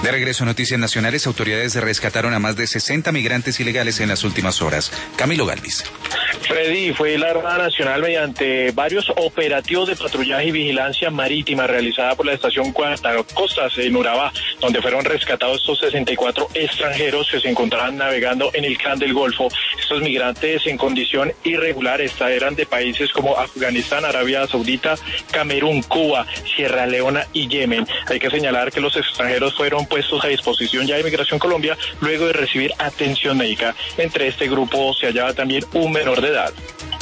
De regreso a Noticias Nacionales, autoridades rescataron a más de 60 migrantes ilegales en las últimas horas. Camilo Galvis. Freddy, fue la Armada Nacional mediante varios operativos de patrullaje y vigilancia marítima realizada por la estación Guardacostas en Urabá, donde fueron rescatados estos 64 extranjeros que se encontraban navegando en el Canal del Golfo. Estos migrantes en condición irregular eran de países como Afganistán, Arabia Saudita, Camerún, Cuba, Sierra Leona y Yemen. Hay que señalar que los extranjeros fueron puestos a disposición ya de Migración Colombia luego de recibir atención médica. Entre este grupo se hallaba también un menor de edad.